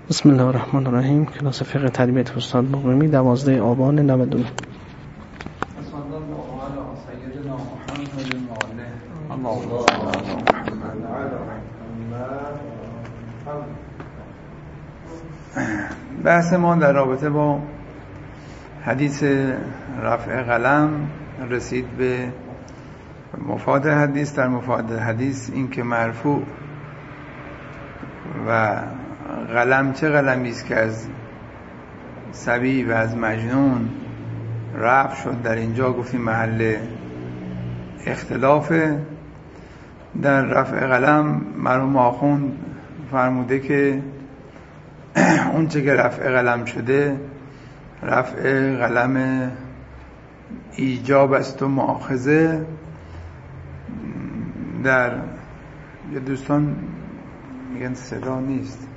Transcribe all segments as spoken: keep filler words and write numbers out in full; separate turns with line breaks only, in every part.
بسم الله الرحمن الرحیم. کلاس فقه تربیت استاد مقیمی دوازده آبان نود و نه.
بحث ما در رابطه با حدیث رفع قلم رسید به مفاد حدیث. در مفاد حدیث این که مرفوع و قلم چه قلمی است که از صبی و از مجنون رفع شد، در اینجا گفتیم محل اختلافه. در رفع قلم مرحوم آخوند فرموده که اون چه که رفع قلم شده رفع قلم ایجاب است و مؤاخذه. در یه دوستان میگن صدا نیست.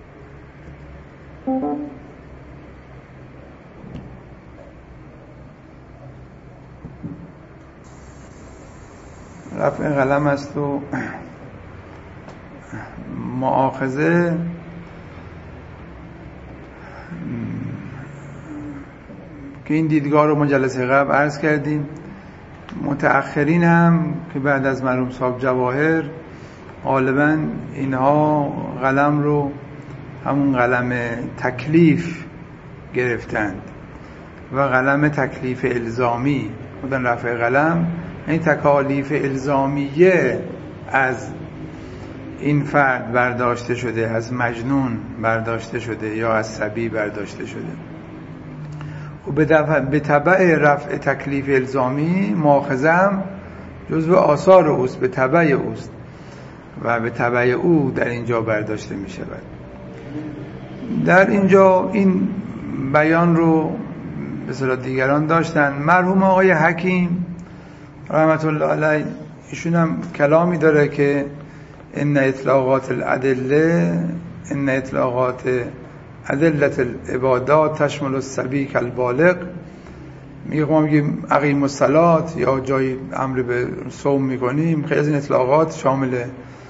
رفع قلم است و مؤاخذه. که این دیدگاه رو ما جلسه قبل عرض کردیم. متأخرین هم که بعد از مرحوم صاحب جواهر غالبا اینها قلم رو همون قلم تکلیف گرفتند و قلم تکلیف الزامی بودن. رفع قلم این تکالیف الزامیه از این فرد برداشته شده، از مجنون برداشته شده یا از صبی برداشته شده. و به تبع رفع تکلیف الزامی مؤاخذه جزو آثار اوست، به تبع اوست و به تبع او در اینجا برداشته می شود. در اینجا این بیان رو به صلاح دیگران داشتن. مرحوم آقای حکیم رحمت الله علیه ایشون هم کلامی داره که ان اطلاقات الادله ان اطلاقات ادلت العبادات تشمل الصبی کالبالغ. میگه ما میگیم اقیم الصلات یا جای امر به صوم میکنیم، خیلی از این اطلاقات شامل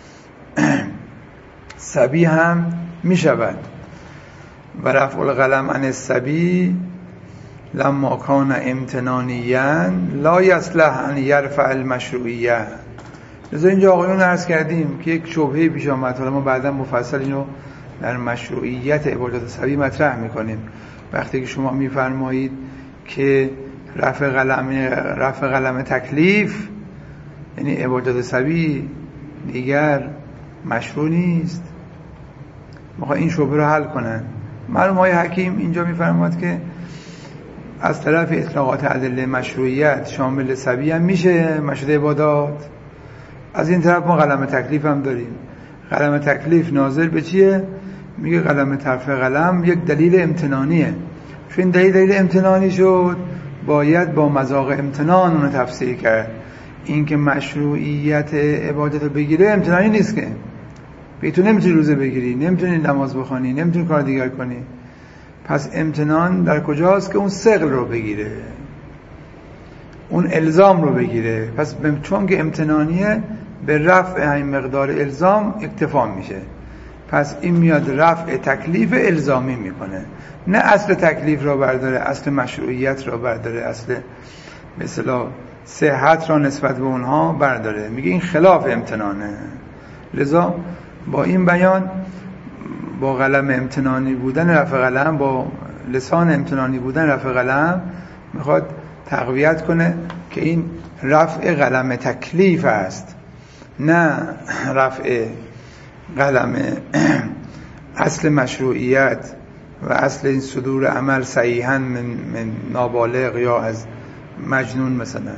صبی هم میشود. و رفع القلم عن الصبی لما کان امتنانیاً لا یصلح ان یرفع المشروعیه. لذا اینجا آقایون عرض کردیم که یک شبهه پیش آمد، حالا ما بعدا مفصل اینو در مشروعیت عبادات صبی مطرح میکنیم. وقتی که شما میفرمایید که رفع قلم رفع قلم تکلیف یعنی عبادات صبی دیگر مشروع نیست، میخواد این شبهه رو حل کنن. مرحوم آقای حکیم اینجا میفرماید که از طرف اطلاقات ادله مشروعیت شامل صبی هم میشه مشروع عبادات، از این طرف ما قلم تکلیف هم داریم. قلم تکلیف ناظر به چیه؟ میگه قلم طرف قلم یک دلیل امتنانیه. چون این دلیل دلیل امتنانی شد باید با مذاق امتنان اونو تفسیر کرد. این که مشروعیت عبادت رو بگیره امتنانی نیست که به تو نمیتونی روزه بگیری، نمیتونی نماز بخوانی، نمیتونی کار دیگر کنی. پس امتنان در کجاست؟ که اون ثقل رو بگیره، اون الزام رو بگیره. پس چون که امتنانیه به رفع این مقدار الزام اکتفا میشه. پس این میاد رفع تکلیف الزامی میکنه، نه اصل تکلیف را برداره، اصل مشروعیت را برداره، اصل مثلا صحت را نسبت به اونها برداره. میگه این خلاف امتنانه. لذا با این بیان با قلم امتنانی بودن رفع قلم، با لسان امتنانی بودن رفع قلم میخواد تقویت کنه که این رفع قلم تکلیف است، نه رفع قلم اصل مشروعیت و اصل این صدور عمل صحیحاً من, من نابالغ یا از مجنون مثلا.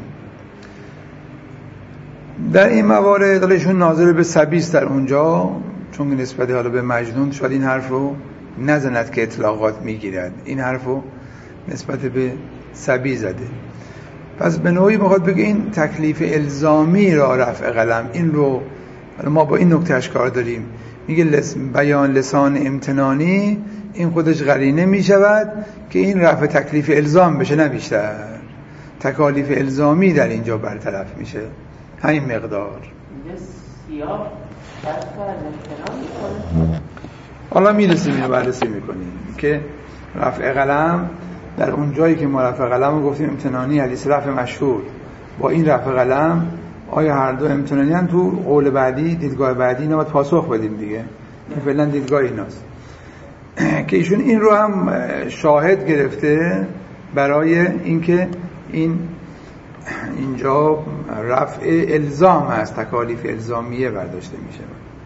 در این موارد دلشون ناظر به صبی است در اونجا، چون نسبت حالا به مجنون شاید این حرف رو نزند که اطلاقات میگیرد، این حرف رو نسبت به صبی زده. پس به نوعی میخواد بگه این تکلیف الزامی را رفع قلم، این رو ما با این نکتهش کار داریم. میگه لس بیان لسان امتنانی این خودش قرینه میشود که این رفع تکلیف الزام بشه، نه بیشتر. تکالیف الزامی در اینجا برطرف میشه، همین مقدار.
سیاه
حالا میرسیم اینو بررسی میکنیم که رفع قلم در اون جایی که ما رفع قلم رو گفتیم امتنانی، حدیث رفع مشهور با این رفع قلم آیا هر دو امتنانی هم تو قول بعدی، دیدگاه بعدی اینا باید پاسخ بدیم دیگه. این فعلا دیدگاه ایناست که ایشون این رو هم شاهد گرفته برای اینکه این اینجا رفع الزام هست، تکالیف الزامیه برداشته میشه.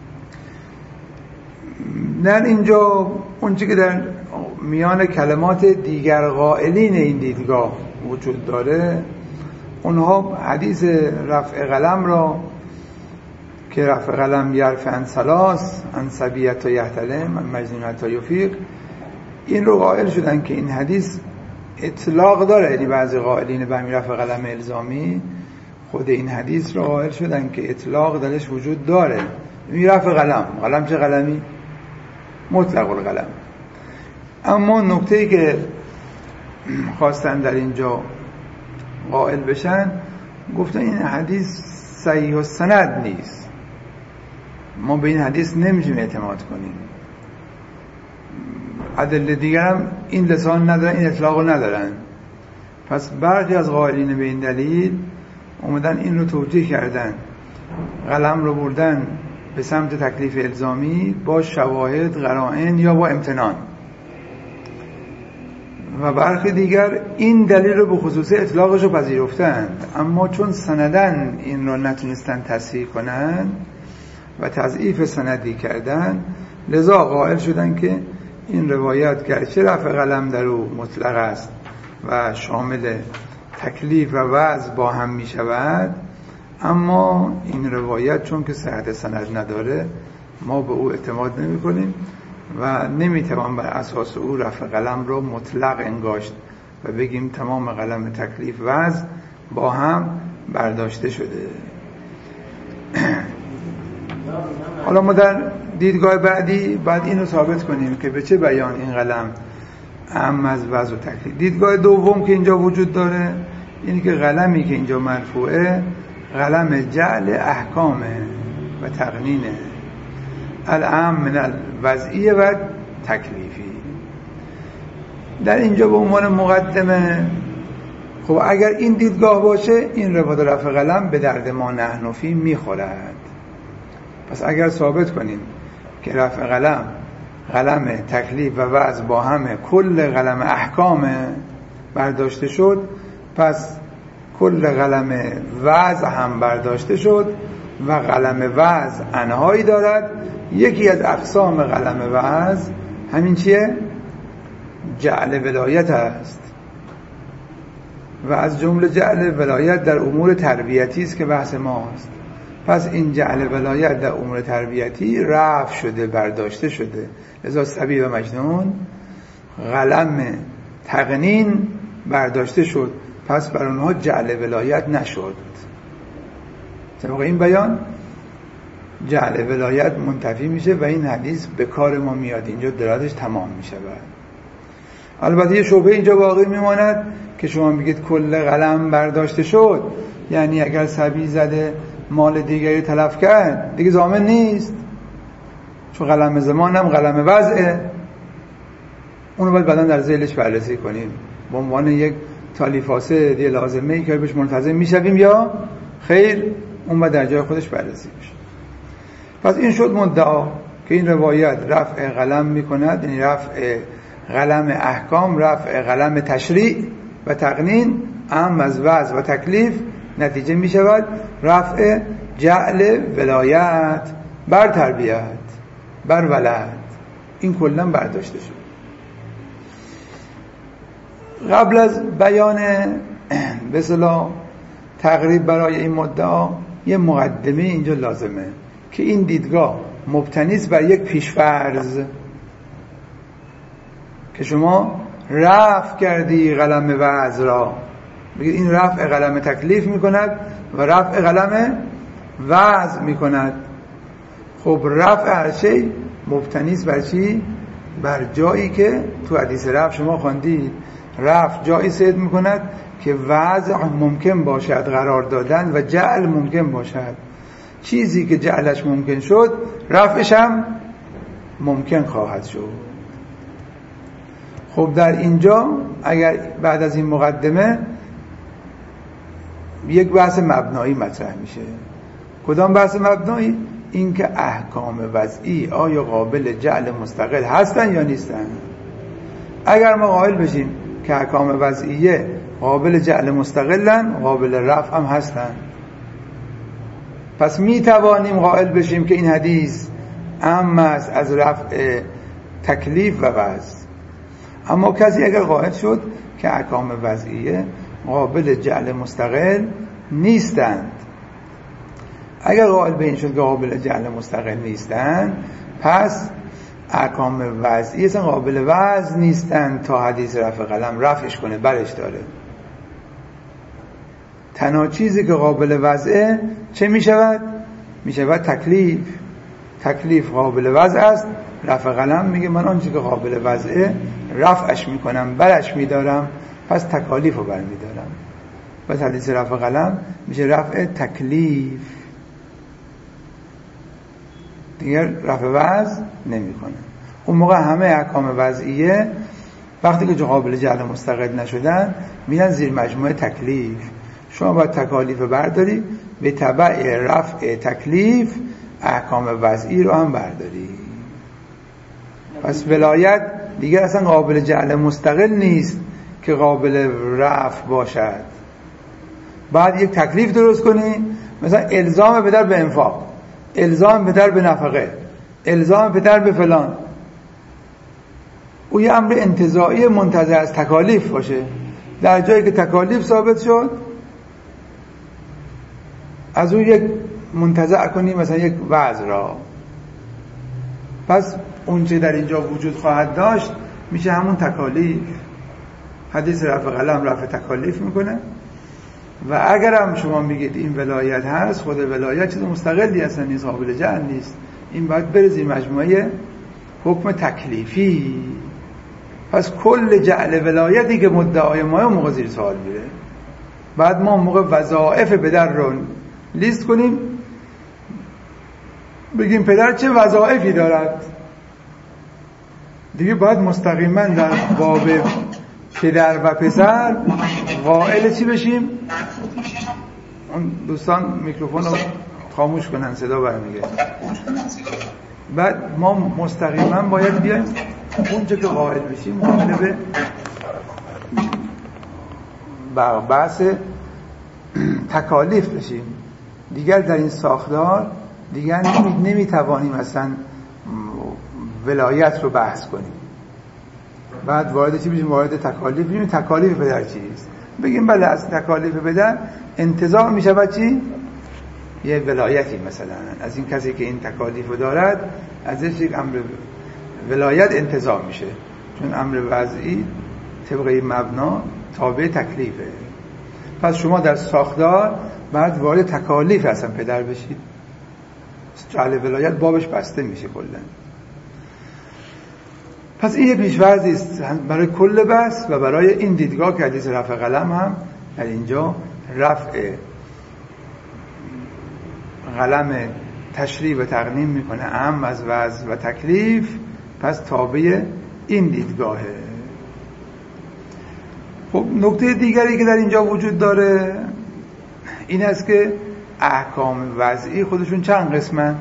در اینجا اونچه که در میان کلمات دیگر قائلین این دیدگاه وجود داره، اونها حدیث رفع قلم را که رفع قلم یرفع عن ثلاث عن صبیة تا یحتلم عن مجنون تا یفیق، این رو قائل شدن که این حدیث اطلاق داره. یعنی بعضی قائلین به همین رفع قلم الزامی خود این حدیث رو قائل شدن که اطلاق درش وجود داره. این رفع قلم، قلم چه قلمی؟ مطلق القلم. اما نکته‌ای که خواستن در اینجا قائل بشن، گفتن این حدیث صحیح السند نیست، ما به این حدیث نمیتونیم اعتماد کنیم. ادله دیگر هم این لسان ندارن، این اطلاق ندارن. پس برخی از قائلین به این دلیل اومدن این رو توجیه کردن، قلم رو بردن به سمت تکلیف الزامی با شواهد، قرائن یا با امتنان، و برخی دیگر این دلیل رو به خصوص اطلاقش رو پذیرفتند، اما چون سندن این رو نتونستن تصحیح کنن و تضعیف سندی کردن، لذا قائل شدن که این روایت گرچه رفع قلم در او مطلق است و شامل تکلیف و وضع با هم می شود، اما این روایت چون که صحت سند نداره ما به او اعتماد نمی کنیم و نمی توان بر اساس او رفع قلم رو مطلق انگاشت و بگیم تمام قلم تکلیف وضع با هم برداشته شده. حالا ما در دیدگاه بعدی بعد اینو ثابت کنیم که به چه بیان این قلم اهم از وضع و تکلیف. دیدگاه دوم که اینجا وجود داره اینه که قلمی که اینجا مرفوعه قلم جعل احکامه و تقنینه، الاهم من الوضعیه و تکلیفی. در اینجا به عنوان مقدمه، خب اگر این دیدگاه باشه این روایت رفع قلم به درد ما نحنفی میخورد. پس اگر ثابت کنیم که رفع قلم قلم تکلیف و وضع با همه، کل قلم احکام برداشته شد، پس کل قلم وضع هم برداشته شد و قلم وضع انهایی دارد. یکی از اقسام قلم وضع همین چیه؟ جعل ولایت است و از جمله جعل ولایت در امور تربیتی است که بحث ماست. پس این جعل ولایت در امور تربیتی رفع شده، برداشته شده، لذا صبی و مجنون قلم تقنین برداشته شد، پس بر اونها جعل ولایت نشد. طبق این بیان جعل ولایت منتفی میشه و این حدیث به کار ما میاد، اینجا درادش تمام میشه. البته یه شبهه اینجا باقی میماند که شما میگید کل قلم برداشته شد، یعنی اگر صبی زده مال دیگری تلف کرد دیگه ضامن نیست، چون قلم زمان هم قلم وضعه، اونو باید بعداً در ذیلش بررسی کنیم به عنوان یک تالیفاسه دی لازمه که بهش منتظم میشویم یا خیر، اون باید در جای خودش بررسی بشه. پس این شد مدعا که این روایت رفع قلم میکند، یعنی رفع قلم احکام، رفع قلم تشریع و تقنین اهم از وضع و تکلیف، نتیجه می شود رفع جعل ولایت بر تربیت بر ولد. این کلا برداشته شد. قبل از بیان به اصطلاح تقریب برای این مدعا یه مقدمه اینجا لازمه که این دیدگاه مبتنی است بر یک پیشفرض که شما رفع کردی قلم وضع را، بگید این رفع قلم تکلیف میکند و رفع قلم وضع میکند. خب رفع هر چی مبتنی است بر چی؟ بر جایی که تو حدیث رفع شما خواندید، رفع جایی صید میکند که وضع ممکن باشد قرار دادن و جعل ممکن باشد. چیزی که جعلش ممکن شد رفعش هم ممکن خواهد شد. خب در اینجا اگر بعد از این مقدمه یک بحث مبنایی مطرح میشه. کدام بحث مبنایی؟ این که احکام وضعی آیا قابل جعل مستقل هستن یا نیستن. اگر ما قائل بشیم که احکام وضعیه قابل جعل مستقلن، قابل رفع هم هستن، پس می توانیم قائل بشیم که این حدیث عام است از رفع تکلیف و وضع. اما کسی اگر قائل شد که احکام وضعیه قابل جعل مستقل نیستند، اگر قائل به این شد که قابل جعل مستقل نیستند، پس احکام وضعی اصلا قابل وضع نیستند تا حدیث رفع قلم رفعش کنه، برش داره. تنها چیزی که قابل وضعه چه می شود؟ می شود تکلیف. تکلیف قابل وضع است، رفع قلم میگه من آنچه که قابل وضعه رفعش میکنم، برش میدارم، پس تکالیف رو بر میدارم. پس حدیث رفع قلم میشه رفع تکلیف، دیگر رفع وضع نمیکنه. اون موقع همه احکام وضعیه وقتی که قابل جعل مستقل نشدن میرن زیر مجموعه تکلیف. شما باید تکالیف برداری، به تبع رفع تکلیف احکام وضعی رو هم برداری. پس ولایت دیگر اصلا قابل جعل مستقل نیست که قابل رفع باشد. بعد یک تکلیف درست کنی، مثلا الزام پدر به انفاق، الزام پدر به نفقه، الزام پدر به فلان، او یه امر انتزاعی منتزع از تکالیف باشه. در جایی که تکالیف ثابت شد از اون یک منتزع کنی، مثلا یک وضع را، پس اون چه در اینجا وجود خواهد داشت میشه همون تکالیف. حدیث رفع قلم رفع تکالیف میکنه. و اگر هم شما میگید این ولایت هست، خود ولایت چیز مستقلی اصلا نیست، قابل جعل نیست، این باید بره زیر مجموعه حکم تکلیفی. پس کل جعل ولایتی که مدعای ما موقع زیر سوال میره. بعد ما موقع وظایف پدر رو لیست کنیم، بگیم پدر چه وظایفی دارد، دیگه باید مستقیما در باب پدر و پسر قائل چی بشیم؟ اون دوستان میکروفون رو خاموش کنن، صدا برمیگه. بعد ما مستقیما باید بیایم اونجا که قائل بشیم قائل به بحث تکالیف بشیم. دیگر در این ساختار دیگر نمیتوانیم اصلا ولایت رو بحث کنیم. بعد وارد چی بشیم؟ وارد تکالیف بشیم. تکالیف پدر چیست؟ بگیم بله از تکالیف پدر انتظار می شود چی؟ یه ولایتی مثلا از این کسی که این تکالیف رو دارد ازش یک امر ولایت انتظار میشه، چون امر وضعی طبق مبنا تابع تکلیفه. پس شما در ساختار بعد وارد تکالیف اصلا پدر بشید، جعل ولایت بابش بسته میشه کلا. پس این یه پیش‌فرضی است برای کل بحث و برای این دیدگاه که حدیث رفع قلم هم در اینجا رفع قلم تشریح و تقنیم میکنه اهم از وضع و تکلیف، پس تابع این دیدگاهه. خب نکته دیگری که در اینجا وجود داره این است که احکام وضعی خودشون چند قسمن؟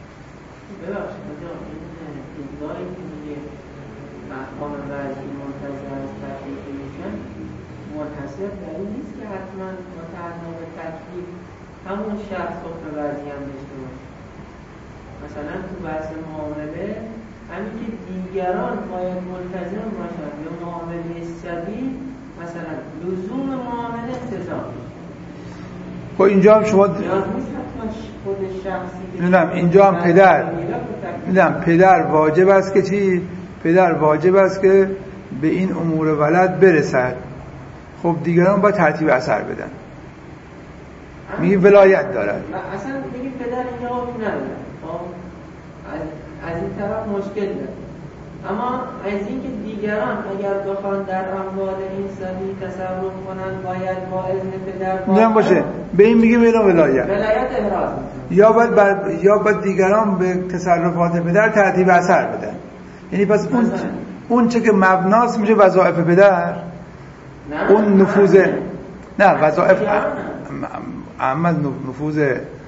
احکام وضعی منتظر از تکلیف میشن، منحصر در این نیست که حتما متعلق به تکلیف همون شخص حکم وضعی هم داشته باشه. مثلا تو بحث معامله همین که دیگران باید ملتزم باشن یا معامله سبیل، مثلا لزوم معامله انتظام میشه.
خب اینجا هم شما
خود شخصی
میدونم اینجا هم پدر میدونم پدر واجب است که چی؟ پدر واجب است که به این امور ولد برسد. خب دیگران باید ترتیب اثر بدن. میگه ولایت دارد.
اصلا میگه پدر اینجا حکم نداره. از, از این طرف مشکل داره. اما از اینکه دیگران اگر بخوان در اموال این سبی تصرف کنن باید با اذن پدر
باشه، به این میگیم اینا ولایت.
ولایت احراز.
یا باید بر... یا باید دیگران به تصرفات پدر ترتیب اثر بدن. یعنی پس اون اون چه که مبناست میشه وظایف پدر.
نه.
اون نفوذ نه وظایف اما نفوذ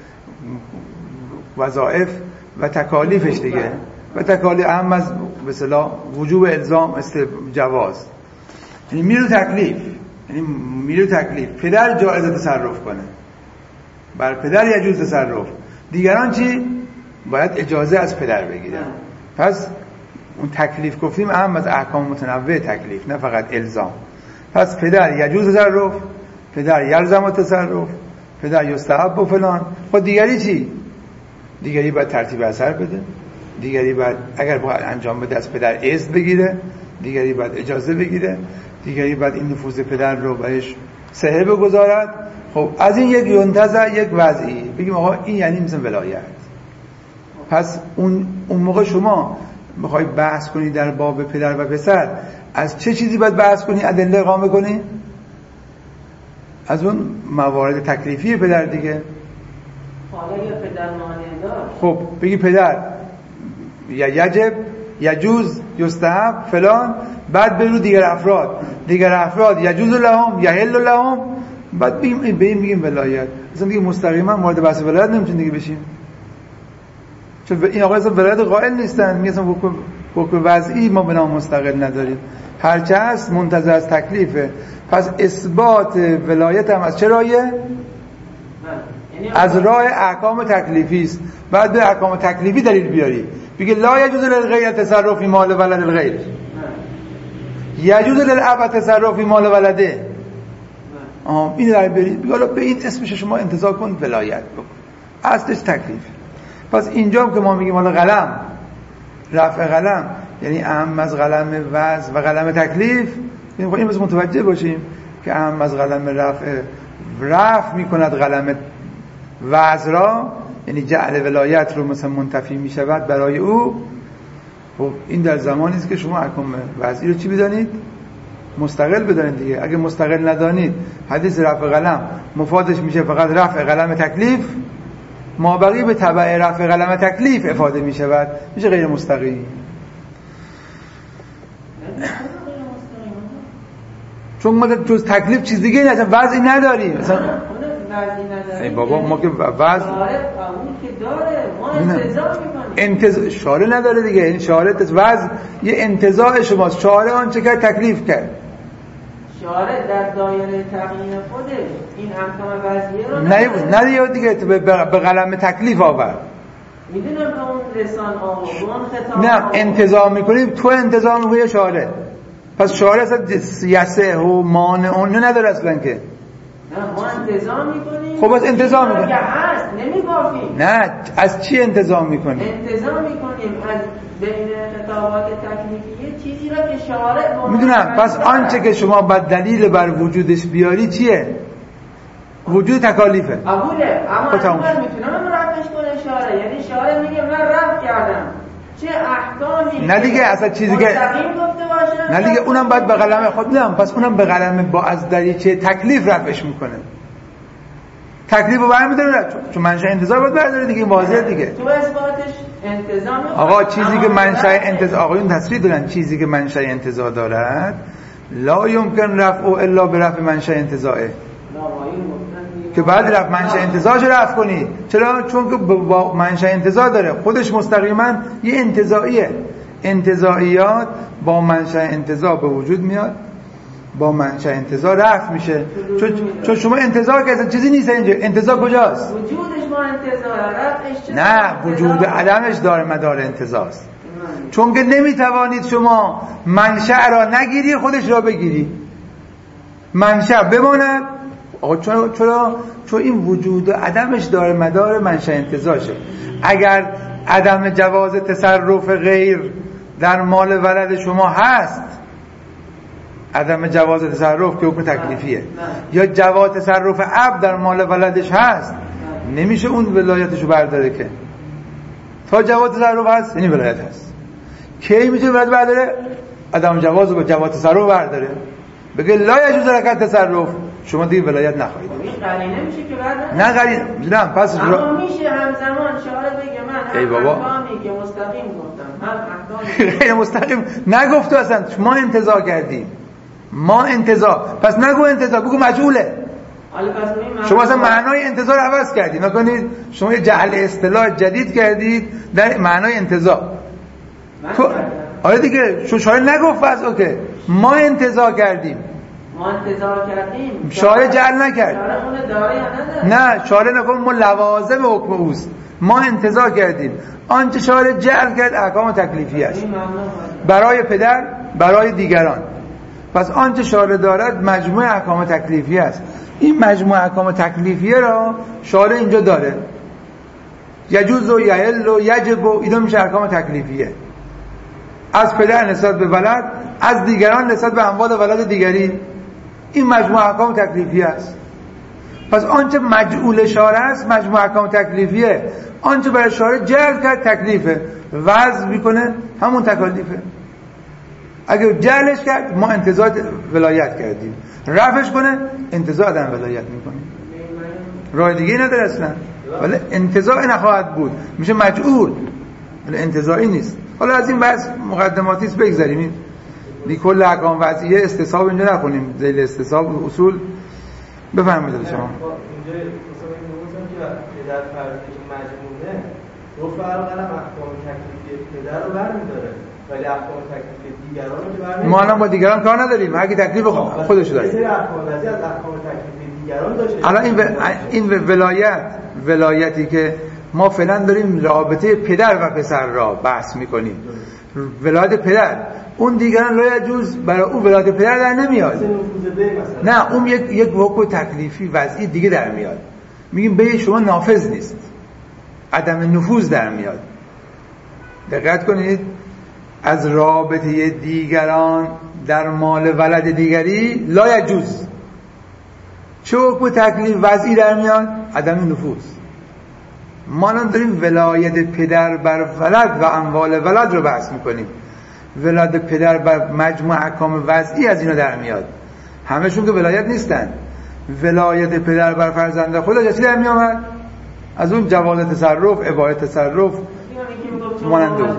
وظایف و تکالیفش دیگه و تکالیف اهم از به اصطلاح وجوب الزام است جواز. یعنی میرو تکلیف، یعنی میرو تکلیف پدر جایز تصرف کنه، بر پدر یجوز تصرف، دیگران چی؟ باید اجازه از پدر بگیرن. پس اون تکلیف گفتیم اهم از احکام متنوع تکلیف، نه فقط الزام. پس پدر یجوز تصرف، پدر یلزم تصرف، پدر یستحب و فلان. خود دیگری چی؟ دیگری باید ترتیب اثر بده، دیگری باید اگر باید انجام بده از پدر اذن بگیره، دیگری باید اجازه بگیره، دیگری باید این نفوذ پدر رو بهش صحه بگذارد. خب از این یک ینتزع یک وضعی بگیم آقا این یعنی مثل ولایت. پس اون اون موقع شما میخوای بحث کنی در باب پدر و پسر، از چه چیزی باید بحث کنی، ادله اقامه کنی؟ از اون موارد تکلیفی پدر دیگه.
حالا یا پدر مانع داشت،
خب بگی پدر یا یجب، یجوز، یستحب فلان، بعد برو دیگر افراد، دیگر افراد یجوز لهم یحل لهم، بعد بگیم به این میگیم ولایت. اصلا دیگه مستقیما مورد بحث ولایت نمیتونیم دیگه بشیم، چون این آقا اصلا ولایت قائل نیستن، میگن اصلا حکم وضعی ما به نام مستقل نداریم، هرچه هست منتظر از تکلیفه. پس اثبات ولایت هم از چه راهیه؟ از راه احکام تکلیفی است. بعد به احکام تکلیفی دلیل بیاری، بگه لا یجوز للغیر تصرف فی مال ولد الغیر، یجوز للاب تصرف فی مال ولده. آها این دلیل بیاری، بگه حالا به این اسمش شما انتزاع کن ولایت بکن، اصلش تکلیف. پس اینجا که ما میگیم حالا قلم، رفع قلم یعنی اهم از قلم وضع و قلم تکلیف، یعنی این بس متوجه باشیم که اهم از قلم رفع رفع میکند قلم وضع را، یعنی جعل ولایت رو مثلا منتفی میشود برای او. خب این در زمانی است که شما احکام وضعی رو چی بدانید؟ مستقل بدانید دیگه. اگه مستقل ندانید حدیث رفع قلم مفادش میشه فقط رفع قلم تکلیف، ما بقی به تبع رفع قلم تکلیف افاده میشود، میشه غیر مستقیم. چون ما جز تکلیف چیز دیگه نه، وضعی نداریم مثلا. ای بابا ما که وضع
شارع قبول که داره، ما انتزاع میکنیم.
انتزاع شارع نداره دیگه، این شارع وضع یه انتزاع شماست، شارع آنچه که تکلیف کرد.
شارع در دایره تقییم خودش این احکام وضعیه رو
نه نه دیگه به قلم تکلیف آورد.
میدونم که اون لسان آورد، اون خطاب
نه انتزاع میکنیم، تو انتزاع میکنی شارع. پس شارع اصلا یسه و مانع اون نداره اصلا که.
نه ما انتظام میکنیم.
خب از انتظام میکنیم
که هست نمیبافیم.
نه از چی انتظام میکنیم؟
انتظام میکنیم از بین خطابات تکلیفیه چیزی را که شارع
میدونم. پس آنچه که شما باید دلیل بر وجودش بیاری چیه؟ وجود تکالیفه.
قبوله، اما من میتونم رفعش کنه شارع، یعنی شارع میگه من رفع کردم چه احکامی
نه دیگه اصلا چیزی که نه دیگه اونم باید به قلم خود میدم. پس اونم به قلم با از دریچه تکلیف رفعش میکنه، تکلیف رو برمیداره، چون منشأ انتزاع باید برداره دیگه، واضحه دیگه.
تو اثباتش انتزاع
آقا چیزی که منشأ انتزاع، آقایون تصریح دادن چیزی که منشأ انتزاع دارد لا یمکن رفع الا به رفع منشأ انتزاعه، که بعد رفع منشأ انتزاعش رفع کنی. چرا؟ چون که با منشأ انتزاع داره، خودش مستقیما یه انتزاعیه. انتزاعیات با منشأ انتزاع به وجود میاد، با منشأ انتزاع رفع میشه. چون چون شما انتزاع که چیزی نیست اینجا. انتزاع کجاست؟
وجودش ما انتزاع، رفعش چه؟
نه وجود عدمش داره مدار انتزاعست. چون که نمیتوانید شما منشأ را نگیری خودش را بگیری، منشأ بماند. آقا چرا؟ چرا؟ چون این وجود و عدمش داره مدار منشأ انتزاعشه. اگر عدم جواز تصرف غیر در مال ولد شما هست، عدم جواز تصرف که حکم تکلیفیه، نه. یا جواز تصرف اب در مال ولدش هست، نه. نمیشه اون ولایتشو برداره که تا جواز تصرف هست یعنی ولایت هست. کی میتونه ولایت برداره؟ عدم جواز و جواز تصرف برداره. بگه لا یجوز لک تصرف، شما دیگه ولایت نخواهید.
این قرینه میشه که بعد
نه قرینه نه پس
اما را... میشه همزمان شعار بگه من هم احکامی که مستقیم گفتم هم احکامی
غیر مستقیم نگفت اصلا. ما انتزاع کردیم، ما انتزاع. پس نگو انتزاع، بگو مجعوله. شما اصلا معنای انتزاع رو عوض کردید. نکنید شما یه جعل اصطلاح جدید کردید در معنای انتزاع. تو آره دیگه شو شاعر نگفت بس اوکی. ما انتزاع کردیم.
ما انتزاع کردیم.
شاعر جعل نکرد.
شاعر اون داره یا نداره؟
نه شاعر نگفت ما لوازم حکم اوست. ما انتزاع کردیم. آنچه شاعر جعل کرد احکام تکلیفی است. برای پدر، برای دیگران. پس آنچه شاعر دارد مجموع احکام تکلیفی است. این مجموع احکام تکلیفیه را شاعر اینجا داره. یجوز و یحل و یجب و اینا میشه احکام تکلیفیه. از پدر نسبت به ولد، از دیگران نسبت به اموال ولد دیگری. این مجموع احکام تکلیفیه است. پس آنچه مجعول شاعر است مجموع احکام تکلیفیه. آنچه برای شاعر جعل کرد تکلیفه، وضع میکنه همون تکالیفه. اگر جعلش کرد ما انتزاع ولایت کردیم، رفعش کنه انتزاع عدم ولایت میکنیم. راه دیگه نداره اصلا. ولی انتزاع نخواهد بود، میشه مجعول، ولی انتزاعی نیست. حالا از این بحث مقدماتی است بگذاریم. دی کل احکام وضعیه استصحاب اینجا نکنیم، ذیل استصحاب اصول بفرمایید شما.
اینجا مثلا میگم که پدر فرضی که مجموعه دو فرق داره، احکام تکلیفی پدر رو برمی‌داره ولی احکام تکلیفی دیگران رو که برمی‌داره.
ما الان با دیگران کار نداریم، هر کی تکلیف خودش داره.
سری احکام وضعی از احکام تکلیفی دیگران داشته.
الان این و... این ولایت ولایتی که ما فعلا داریم رابطه پدر و پسر را بحث می‌کنیم. ولایت پدر، اون دیگران لا یجوز برای اون ولایت پدر در نمیاد. نه اون یک یک حکم تکلیفی وضعی دیگه در میاد. میگیم به شما نافذ نیست، عدم نفوذ در میاد. دقت کنید، از رابطه دیگران در مال ولد دیگری لا یجوز. چه حکم تکلیف وضعی در میاد؟ عدم نفوذ. ما الان داریم ولایت پدر بر ولد و اموال ولد رو بحث میکنیم. ولایت پدر بر مجموع احکام وضعی از اینا در میاد. همشون که ولایت نیستن. ولایت پدر بر فرزند خودش از چی در میامد؟ از اون جواز تصرف، اباحه تصرف مانند اون.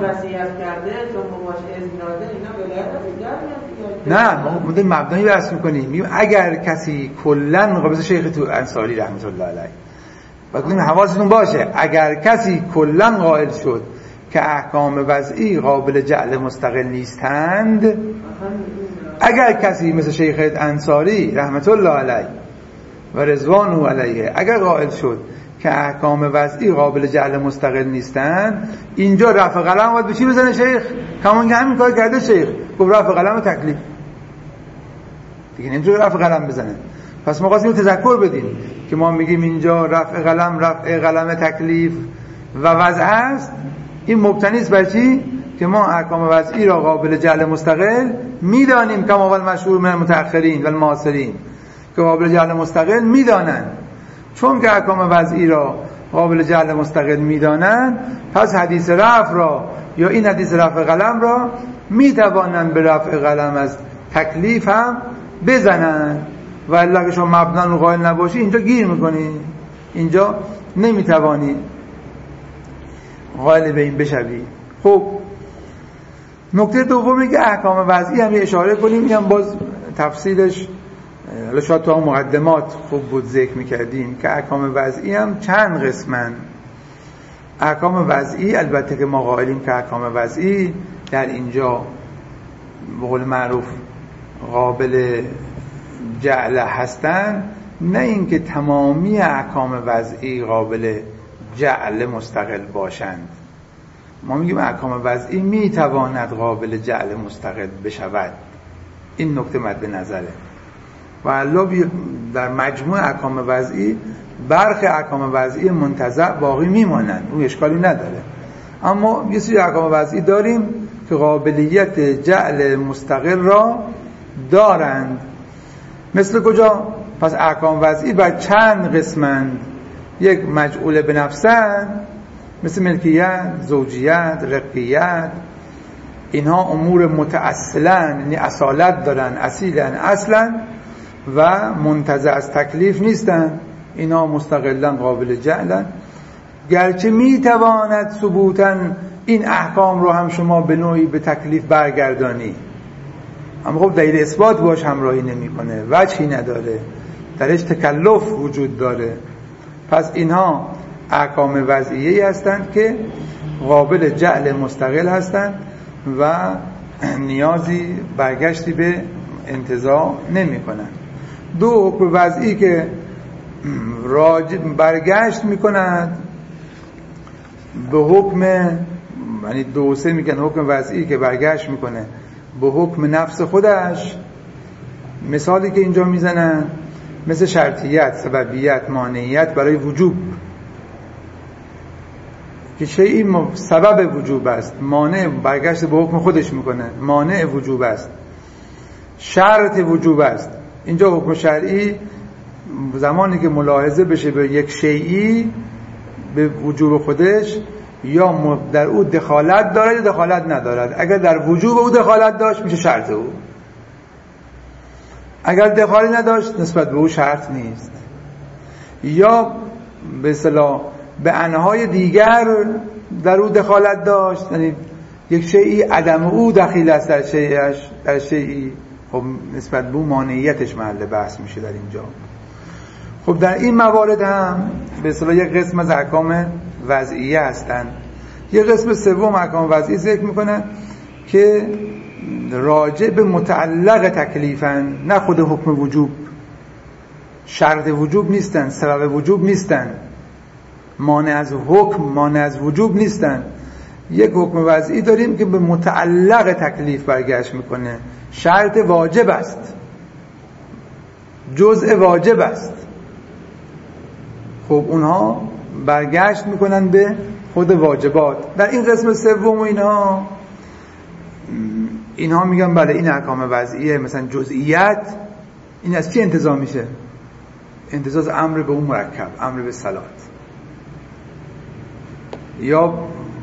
نه ما بودیم مبنایی بحث میکنیم. میگیم اگر کسی کلن قابل شیخ تو انصاری رحمت الله علیه بگیم حواستون باشه، اگر کسی کلن قائل شد که احکام وضعی قابل جعل مستقل نیستند، اگر کسی مثل شیخ انصاری رحمت الله علیه و رضوانه علیه اگر قائل شد که احکام وضعی قابل جعل مستقل نیستند، اینجا رفع قلم باید به چی بزنه شیخ؟ کمان که همین کار کرده شیخ، گفت رفع قلم و تکلیف دیگه نمیتونه رفع قلم بزنه. پس ما خواستیم تذکر بدیم که ما میگیم اینجا رفع قلم رفع قلم تکلیف و وضع است. این مبتنی است بر چی؟ که ما احکام وضعی را قابل جعل مستقل میدانیم، کما اول مشهور من المتأخرین و المعاصرین که قابل جعل مستقل میدانند. چون که احکام وضعی را قابل جعل مستقل میدانند، پس حدیث رفع را یا این حدیث رفع قلم را میتوانند به رفع قلم از تکلیف هم بزنند. و الا که شما مبنا رو قائل نباشی اینجا گیر میکنی، اینجا نمیتوانی قائل به این بشوی. خب نکته دومی که احکام وضعی هم اشاره کنیم، این هم باز تفصیلش حالا شاید تو هم مقدمات خوب بود ذکر میکردیم که احکام وضعی هم چند قسمن. احکام وضعی البته که ما قائلیم که احکام وضعی در اینجا به قول معروف قابل جعل هستن، نه اینکه تمامی احکام وضعی قابل جعل مستقل باشند. ما میگیم احکام وضعی میتواند قابل جعل مستقل بشود. این نکته مد نظره. و علاوه در مجموع احکام وضعی برخی احکام وضعی منتزع باقی میمانند، اون اشکالی نداره. اما یه سری احکام وضعی داریم که قابلیت جعل مستقل را دارند. مثل کجا؟ پس احکام وضعی بر چند قسمند. یک مجعول به نفسند مثل ملکیت، زوجیت، رقیت. اینها امور متأصلن، یعنی اصالت دارن، اصیلن، اصلا و منتزع از تکلیف نیستن، اینها مستقلا قابل جعلن. گرچه میتواند ثبوتاً این احکام رو هم شما به نوعی به تکلیف برگردانی، اما خب دلیل اثبات باش همراهی نمیکنه، وجهی نداره، درش تکلف وجود داره. پس اینها احکام وضعیه‌ای هستند که قابل جعل مستقل هستند و نیازی برگشتی به انتزاع نمی کنند. دو حکم وضعی که راجع برگشت می کنند به حکم، یعنی دو سه میگن حکم وضعی که برگشت میکنه به حکم نفس خودش. مثالی که اینجا میزنن مثل شرطیت، سببیت، مانعیت برای وجوب، که شیئی سبب وجوب است، مانع برگشت به حکم خودش میکنه، مانع وجوب است، شرط وجوب است. اینجا حکم شرعی زمانی که ملاحظه بشه به یک شیئی به وجوب خودش، یا در او دخالت دارد یا دخالت ندارد. اگر در وجوب او دخالت داشت میشه شرط او، اگر دخالت نداشت نسبت به او شرط نیست. یا به اصطلاح به انهای دیگر در او دخالت داشت، یعنی یک شیئی عدم او دخیل است در شیئش، در شیئی، خب نسبت به او مانعیتش محل بحث میشه در اینجا. خب در این موارد هم به اصطلاح یک قسم از احکام وضعیه هستند. یک قسم سوم احکام وضعی ذکر میکنه که راجع به متعلق تکلیفن، نه خود حکم وجوب، شرط وجوب نیستن، سبب وجوب نیستن، مانع از حکم، مانع از وجوب نیستن. یک حکم وضعی داریم که به متعلق تکلیف برگشت میکنه، شرط واجب است، جزء واجب است. خب اونها برگشت میکنن به خود واجبات. در این قسم سوم اینها اینها میگن بله این احکام وضعیه. مثلا جزئیات این از چی انتزاع میشه؟ انتزاع از امر به اون مرکب، امر به صلات. یا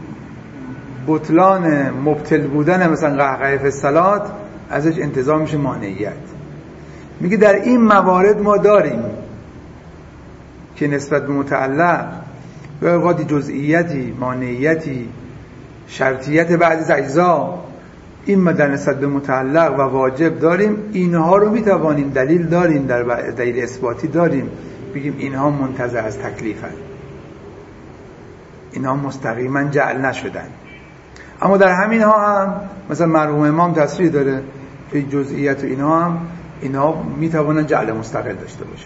بطلان مبتل بودن مثلا قهقه فی الصلات ازش انتزاع میشه مانعیت. میگه در این موارد ما داریم که نسبت به متعلق به اوقات جزئیتی، مانعیتی، شرطیت بعضی از اجزا، این ما در نسبت به متعلق و واجب داریم. اینها رو میتوانیم دلیل داریم، در دلیل اثباتی داریم، بگیم اینها منتزع از تکلیفن، اینها مستقیما جعل نشدن. اما در همین ها هم مثلا مرحوم امام تصریح داره که جزئیت و اینها هم اینها میتوانن جعل مستقل داشته باشه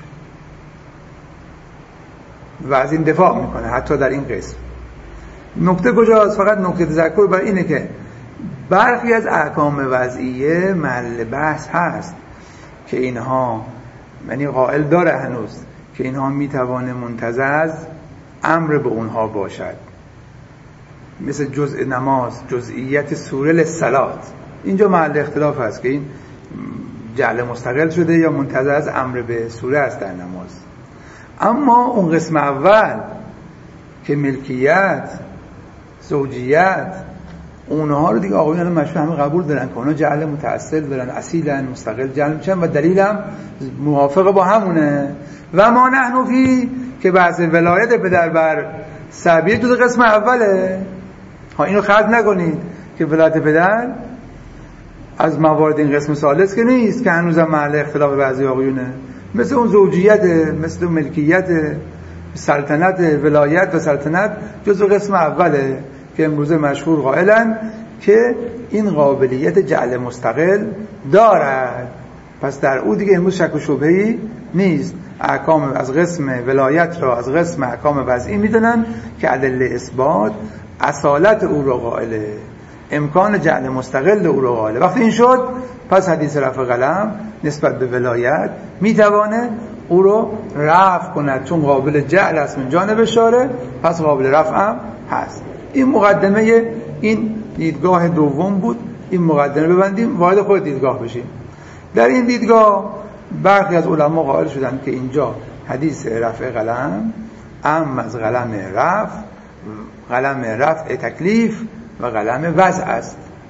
و از این دفاع میکنه حتی در این قسم. نکته کجاست؟ فقط نکته تذکر بر اینه که برخی از احکام وضعیه محل بحث هست که اینها، یعنی قائل داره هنوز که اینها میتوانه منتزع از امر به اونها باشد، مثل جزء نماز، جزئیت سوره للصلات. اینجا محل اختلاف هست که این جعل مستقل شده یا منتزع از امر به سوره است در نماز. اما اون قسم اول که ملکیت، زوجیت، اونها رو دیگه آقایون مشهور همه قبول دارن که اونها جعل متأصل دارن، اصیلن، مستقل جعل میشن و دلیلم موافق با همونه. و ما نحن فی که بحث ولایت پدر بر صبی تو قسم اوله. ها اینو خلط نکنید که ولایت پدر از موارد این قسم ثالث که نیست، که هنوزم محل اختلاف بعضی آقایونه، مثل اون زوجیت، مثل اون ملکیت، سلطنت، ولایت و سلطنت جزو قسم اوله که امروزه مشهور قائلن که این قابلیت جعل مستقل دارد. پس در او دیگه امروز شک و شبهه‌ای نیست. احکام از قسم ولایت را از قسم احکام وضعی میدونن که ادله اثبات اصالت او را قائله، امکان جعل مستقل او را قائله. وقتی این شد پس حدیث رفع قلم نسبت به ولایت میتوانه او رو رفع کند، چون قابل جعل است من جانب شارع، پس قابل رفع هم هست. این مقدمه این دیدگاه دوم بود. این مقدمه ببندیم، وارد خود دیدگاه بشیم. در این دیدگاه برخی از علما قائل شدند که اینجا حدیث رفع قلم ام از قلم رفع، قلم رفع تکلیف و قلم وضع است.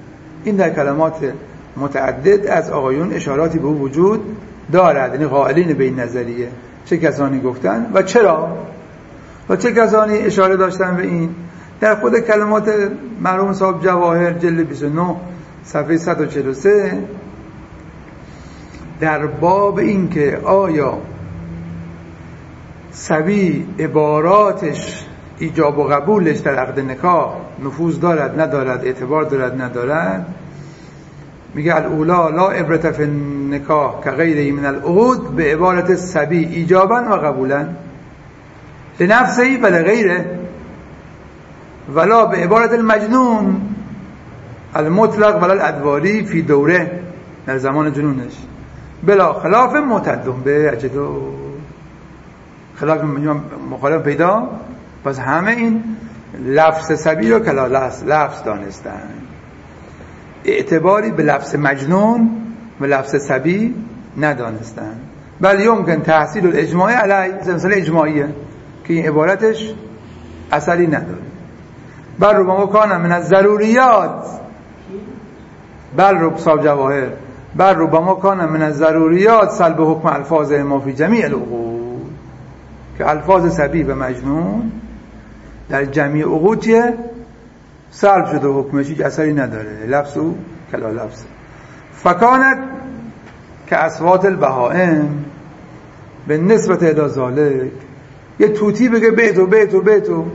این در کلمات متعدد از آقایون اشاراتی به او وجود دارد، یعنی قائلین به این نظریه. چه کسانی گفتن و چرا و چه کسانی اشاره داشتن به این؟ در خود کلمات مرحوم صاحب جواهر جلد بیست و نه صفحه صد و چهل و سه در باب این که آیا صبی عباراتش ایجاب و قبولش در عقد نکاح نفوذ دارد ندارد، اعتبار دارد ندارد، میگه الاولا لا عبرت فی النکاح که غیره من العقود به عبارت صبی ایجابا و قبولا لنفسه و لغیره ولا به عبارت المجنون المطلق ولا الادواری فی دوره در زمان جنونش بلا خلاف معتدم به اجدو خلاف مخالف پیدا. پس همه این لفظ صبی رو کلا لفظ دانستن، اعتباری به لفظ مجنون و لفظ صبی ندانستن. بل یمکن تحصیل الاجماع علیه، مثلا اجماعیه که این عبارتش اثری نداره. بل ربما کان من الضروریات، بل رب صاحب جواهر بل ربما کان من الضروریات سلب حکم الفاظ ما فی جمیع العقود، که الفاظ صبی و مجنون در جمیع عقود چیه؟ سلب شده، حکمش هیچ اثری نداره، لفظ او کلا لفظ. فکانت که اصوات البهائم به نسبت الی ذالک، یه توتی بگه بیتو بیتو بیتو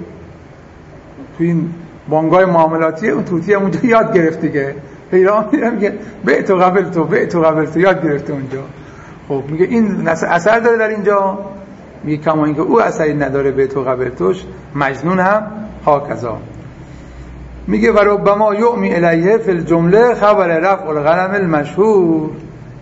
تو این بانگای معاملاتی، اون توتی هم اونجا یاد گرفتی که پیرام میگه بیتو قبل تو بیتو قبل تو یاد گرفته اونجا. خب میگه این اثر داره در اینجا، میگه کما اینکه او اثری نداره بیتو قبل توش، مجنون هم هاکذا. میگه و ربما یعمی الیه فی الجمله خبر رفع القلم المشهور،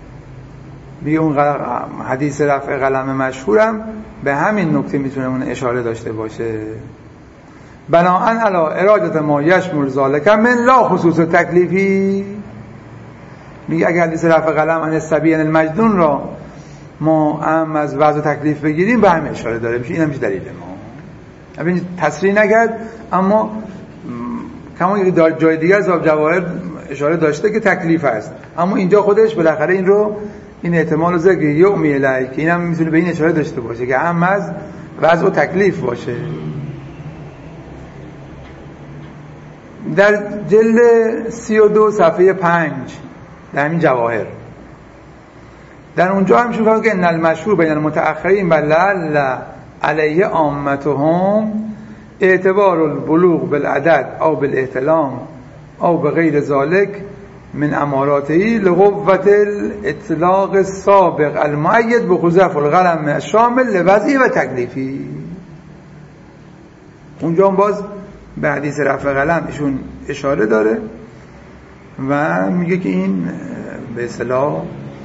میگه اون حدیث رفع قلم مشهورم به همین نکته میتونه اون اشاره داشته باشه. بناءً علی ارادت ما یشمل ذالک من لا خصوص تکلیفی، میگه اگر حدیث رفع قلم عن الصبی عن المجنون را ما هم از وضع تکلیف بگیریم به همین اشاره داره میشه، این هم دلیل ما. ببین تصریح نکرد، اما کما اینکه جای دیگه از باب جواهر اشاره داشته که تکلیف است، اما اینجا خودش بالاخره این رو این احتمال رو ذکر یومی الی که اینم میتونه به این اشاره داشته باشه که هم از وضع و تکلیف باشه. در جلد سی و دو صفحه پنج در همین جواهر، در اونجا هم شروع که ان المشهور بین المتأخرین و لعل علیه عامتهم اعتبار البلوغ بالعدد او بالاحتلام او بغیر ذلك من اماراته لقوة الاطلاق السابق المؤید بخزف القلم الشامل لوضعی و تکلیفی. اونجا هم باز به حدیث رفع قلم ایشون اشاره داره و میگه که این به اصطلاح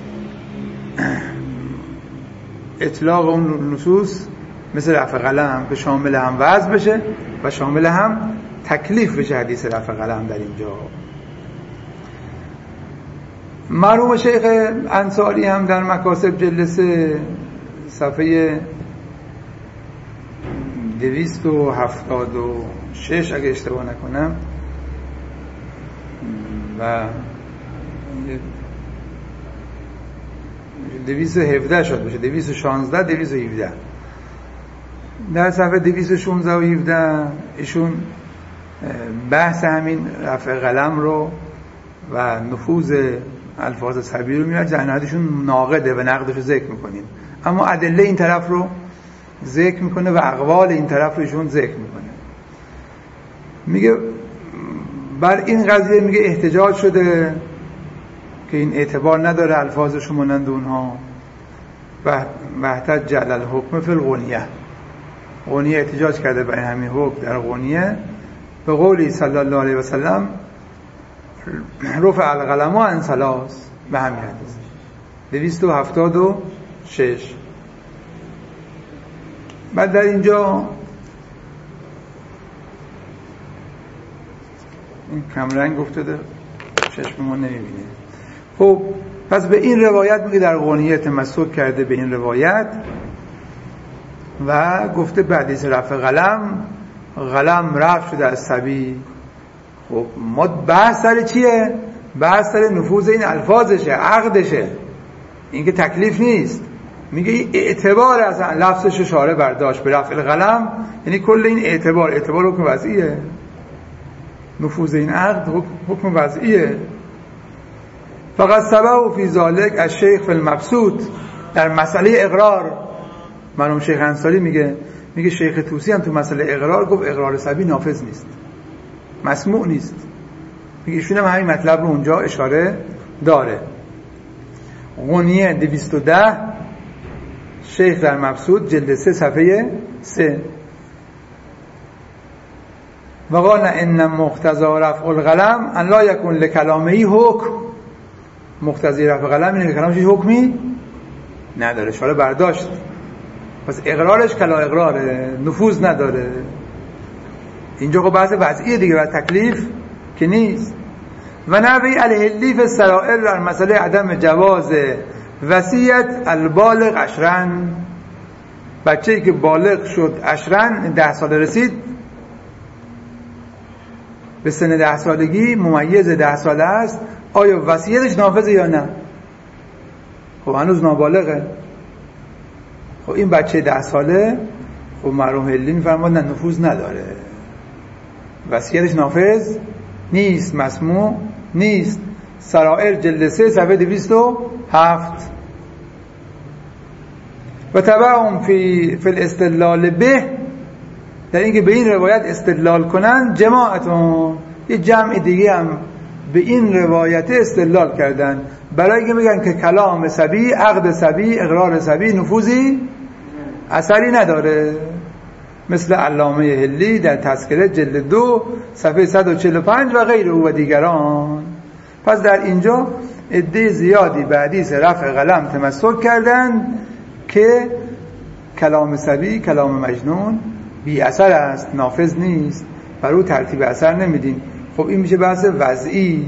اطلاق اون نصوص مثل رفع قلم که شامل هم وضع بشه و شامل هم تکلیف بشه حدیث رفع قلم در اینجا. مرحوم شیخ انصاری هم در مکاسب جلد سه صفحه دویست و هفتاد و شش اگه اشتباه نکنم و دویست و هفده شد باشه، دویست و شانزده دویست و هفده، در صفحه دویست و شانزده و هفده ایشون بحث همین رفع قلم رو و نفوذ الفاظ صبی رو میاد، جنایتشون ناقده و نقدش رو ذکر میکنیم، اما ادله این طرف رو ذکر میکنه و اقوال این طرف رو ایشون ذکر میکنه. میگه بر این قضیه میگه احتجاج شده که این اعتبار نداره الفاظش مانند اونها و احتج علی الحکم فی الغنیه، غنیه احتجاج کرده برای همین حکم در غنیه به قولی صلی الله علیه و سلم رفع القلم عن ثلاث، به همین حدیث دویست و هفتاد و شش. بعد در اینجا این کمرنگ افتاده چشم ما نمیبینه. خب پس به این روایت میگه در غنیه تمسک کرده به این روایت و گفته به حدیث رفع قلم، قلم رفع شده از صبی. خب ما بحث سر چیه؟ بحث سر نفوذ این الفاظشه، عقدشه، این که تکلیف نیست. میگه اعتبار از لفظش شارع برداشت به رفع القلم، یعنی کل این اعتبار اعتبار حکم وضعیه، نفوذ این عقد حکم وضعیه. فقط سبب فی ذالک از شیخ فی المبسوط، در مسئله اقرار مرحوم شیخ انصاری میگه میگه شیخ طوسی هم تو مسئله اقرار گفت اقرار صبی نافذ نیست، مسموع نیست. میگه ایشون هم همین مطلب رو اونجا اشاره داره. غنیه دویست و ده شیخ در مبسوط جلد سه صفحه سه. و قال ان مقتضی رفع القلم ان لا یکون لکلامه حکم، مقتضی رفع قلم اینه که کلامش حکمی نداره، شاره برداشت، پس اقرارش کلا اقراره، نفوذ نداره. اینجا خب بحث وضعیه دیگه و تکلیف که نیست. و نبی الهلی فی السرائر در مسئله عدم جواز وصیت البالغ عشرن، بچه‌ای که بالغ شد عشرن ده سال رسید به سن ده سالگی، ممیز ده ساله است، آیا وصیتش نافذه یا نه؟ خب هنوز نابالغه. خب این بچه ده ساله خب مرحوم هلی میفرماد نه نفوذ نداره، وصیتش نافذ نیست، مسموع نیست. سرائر جلد سه صفحه دویست و هفت. و تبعهم فی فی الاستدلال به، در اینکه به این روایت استدلال کنن، جماعتون یه جمع دیگه هم به این روایت استدلال کردن برای اینکه بگن که کلام صبی، عقد صبی، اقرار صبی نفوذی اثری نداره، مثل علامه هلی در تذکره جلد دو صفحه صد و چهل و پنج و غیر او و دیگران. پس در اینجا عده زیادی به حدیث رفع قلم تمسک کردن که کلام صبی، کلام مجنون بی اثر است، نافذ نیست، بر او ترتیب اثر نمیدین. خب این میشه بحث وضعی،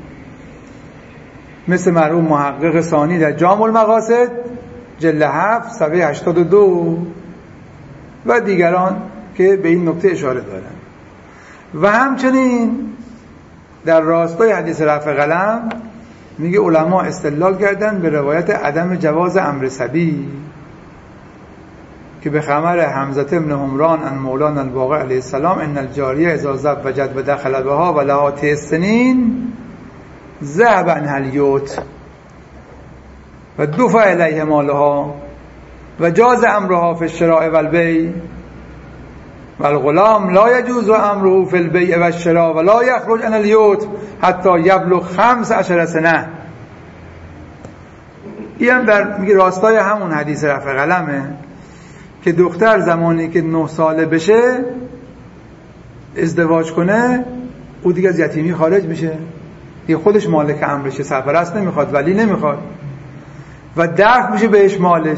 مثل مرحوم محقق ثانی در جامع المقاصد جلد هفت صفحه هشتاد و دو و دیگران که به این نکته اشاره دارن. و همچنین در راستای حدیث رفع قلم میگه علما استدلال کردن به روایت عدم جواز امر صبی که به خبر حمزه ابن حمران ان مولانا الباقر علیه السلام ان الجاریه اذا زوجت و دخل بها و لها تسع سنین ذهب عنها الیوت و دفع الیه مالها و جاز امرها فی الشراء و البیع و الغلام لا یجوز امره فی البیع و الشراء و لا یخرج عن الیوت حتی یبلغ خمس عشر سنه. این هم در میگه راستای همون حدیث رفع قلمه که دختر زمانی که نه ساله بشه ازدواج کنه او دیگه از یتیمی خارج میشه، دیگه خودش مالک امرشه، سرپرست نمیخواد، ولی نمیخواد و دفع میشه بهش مالش.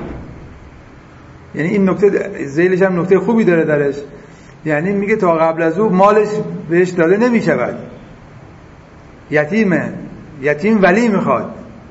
یعنی این نکته ذیلش هم نکته خوبی داره درش، یعنی میگه تا قبل از او مالش بهش داده نمیشود، یتیمه، یتیم ولی میخواد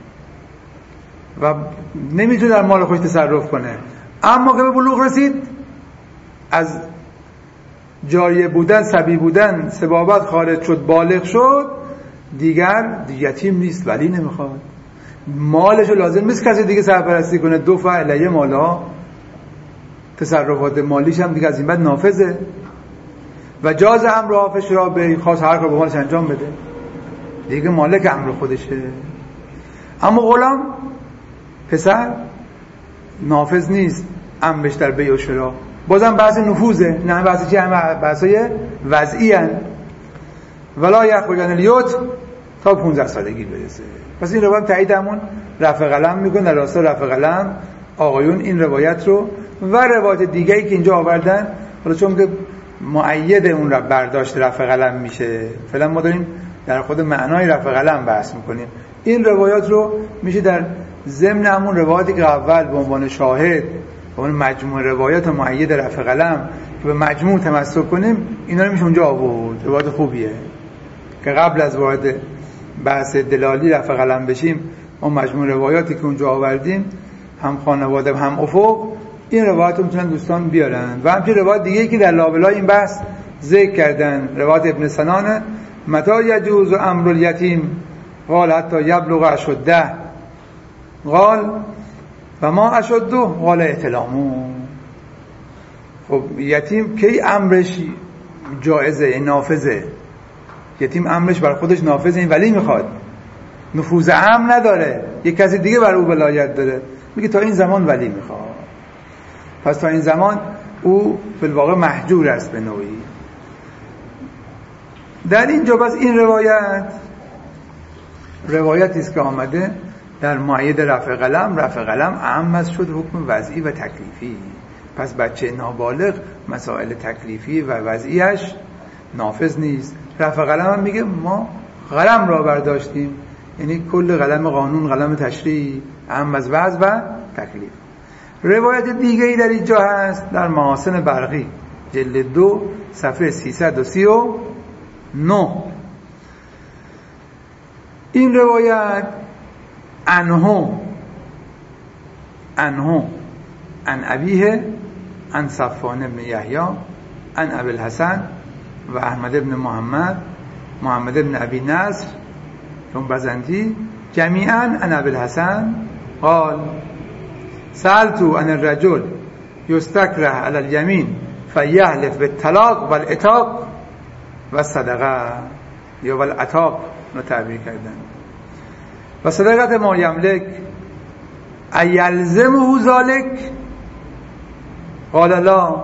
و نمیتونه در مال خودش تصرف کنه. اما که به بلوغ رسید، از جاریه بودن، صبی بودن، سبابت خارج شد، بالغ شد، دیگر یتیم نیست، ولی نمیخواد، مالشو لازم نیست کسی دیگه سرپرستی کنه، دفع الیه مالها، تصرفات مالیش هم دیگه از این بعد نافذه. و جاز امر حافظ را به خاص هر کار به مالش انجام بده، دیگه مالک امر خودشه. اما غلام، پسر، نافذ نیست امرش در بیع و شرا. بازم بحث نفوذه، نه بحث چی؟ همه بحثای وضعی هن. ولا یخرج عن الیوت تا پونزده سالگی برسه. پس این روایت تایید همون رفع قلم میکنه. در راستا رفع قلم آقایون این روایت رو و روایت دیگه‌ای که اینجا آوردن، حالا چون که مؤید اون را برداشت رفع قلم میشه، فعلا ما داریم در خود معنای رفع قلم بحث میکنیم. این روایات رو میشه در ضمن همون روایتی که اول به عنوان شاهد، به عنوان مجموع روایات مؤید رفع قلم که به مجموع تمسک کنیم، اینا رو میشه اونجا آورد. روایت خوبیه که قبل از وارد بحث دلالی رفع قلم بشیم، اون مجموع روایاتی که اونجا آوردیم، هم خانواده هم افق، این روایت رو میتونن دوستان بیارن. و همچنین روایت دیگه که در لابلای این بحث ذکر کردن، روایت ابن سنان متى یجوز امر الیتیم قال حتی یبلغ اشده قال و ما اشده قال احتلامو. خب یتیم کی امرش جایزه نافذه؟ یتیم امرش بر خودش نافذه، این ولی میخواد، نفوذ امر نداره، یک کسی دیگه بر او ولایت داره، میگه تا این زمان ولی میخواد. پس تا این زمان او به واقع محجور است به نوعی. در اینجا بس این روایت روایتی است که آمده در مؤید رفع قلم. رفع قلم اعم از شد حکم وضعی و تکلیفی. پس بچه نابالغ مسائل تکلیفی و وضعیش نافذ نیست. رفع قلم هم میگه ما قلم را برداشتیم، یعنی کل قلم قانون، قلم تشریع، اعم از وضع و تکلیف. روایت دیگری در اینجا هست در محاسن برقی جلد دو صفحه سیصد و سی و نه. این روایت عنه عنه عن ابیه عن صفوان بن یحیی عن ابی الحسن و احمد بن محمد محمد بن ابی نصر چون بزنتی جمیعا عن ابی الحسن قال سألتو عن الرجل یستکره علی الیمین فیحلف بالطلاق والعتاق و صدقه یا والعتاق رو تعبیر کردن. و صدقت ما یملک ایلزمه ذلک قال لا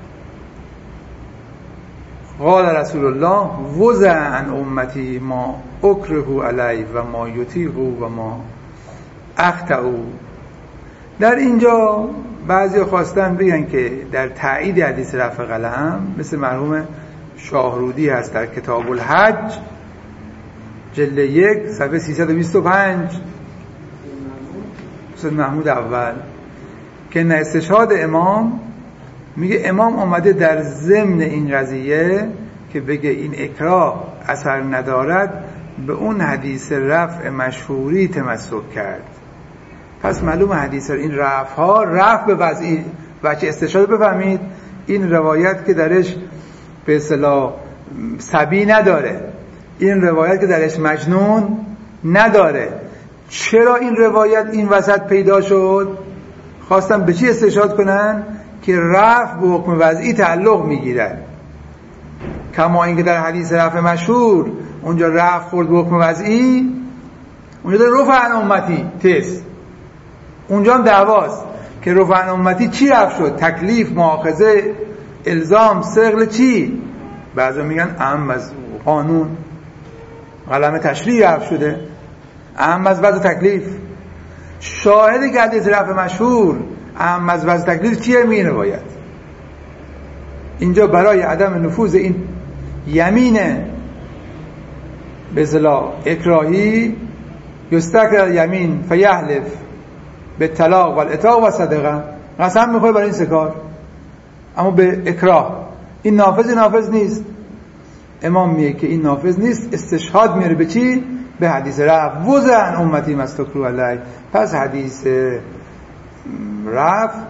قال رسول الله وضع عن امتی ما اکره علی و ما یطیق و ما اخطأ. در اینجا بعضی خواستن بگن که در تایید حدیث رفع قلم مثل مرحوم شاهرودی هست در کتاب الحج جلد یک صفحه سیصد و بیست و پنج استاد محمود اول که نه استشهاد امام میگه امام اومده در ضمن این قضیه که بگه این اکراه اثر ندارد به اون حدیث رفع مشهوری تمسک کرد. پس معلوم حدیث این رفع ها رفع به وضعی بچه استشهاد بفهمید این روایت که درش به اصطلاح صبی نداره، این روایت که درش مجنون نداره. چرا این روایت این وسط پیدا شد؟ خواستم به چی استشهاد کنن؟ که رفع به حکم وضعی تعلق میگیرد، کما اینکه در حدیث رفع مشهور اونجا رفع خورد به حکم وضعی، اونجا در رفع عن امتی تست، اونجا هم دعواست که رفع عن امتی چی رفع شد؟ تکلیف، مؤاخذه، الزام، صقل، چی؟ بعضا میگن اعم از قانون، قلم تشریع رفع شده، اعم از وضع تکلیف. شاهد که حدیث رفع مشهور اعم از وضع تکلیف چیه؟ می روایت اینجا برای عدم نفوذ این یمین به اصطلاح اکراهی یستکر یمین فیحلف به طلاق و العتاق و صدقه، قسم میخوره برای این سکار، اما به اکراه این نافذ نافذ نیست. امام میگه که این نافذ نیست، استشهاد میاره به چی؟ به حدیث رفع وضع عن امتی ما استکرهوا علیه. پس حدیث رفع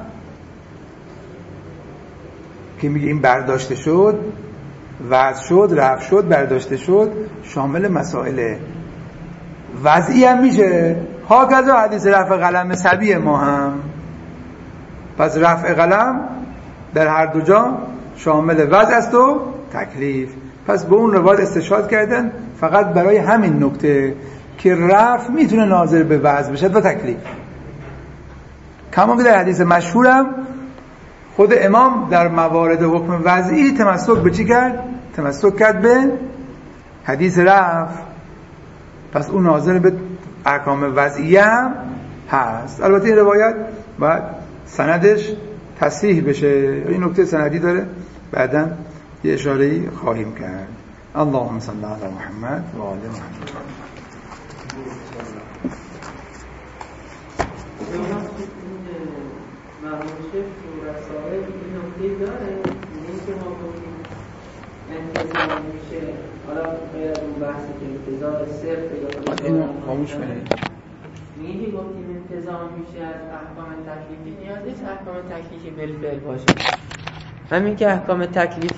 که میگه این برداشته شد، وضع شد، رفع شد، برداشته شد، شامل مسائل وضعی هم میشه. هاکذا حدیث رفع قلم صبی ما هم. پس رفع قلم در هر دو جا شامل وضع است و تکلیف. پس به اون روایت استشهاد کردن فقط برای همین نکته که رفع میتونه ناظر به وضع بشه و تکلیف. کما که در حدیث مشهورم خود امام در موارد حکم وضعی تمسک به چی کرد؟ تمسک کرد به حدیث رفع. پس اون ناظر به احکام وضعیه هم هست. البته این روایت باید سندش تصحیح بشه، این نکته سندی داره، بعداً یه اشاره‌ای خواهیم کرد. اللهم صل علی محمد و آل محمد.
مرموشف و رسائل این نکته داره، این که ما گفتیم انتظار میشه، حالا باید اون بحثی که انتظار صرف یا
اینو خاموش کنید.
میگه گفتیم انتظار میشه از احکام تکلیفی، نیاز نیست احکام تکلیفی بالفعل باشه. همین که احکام تکلیفی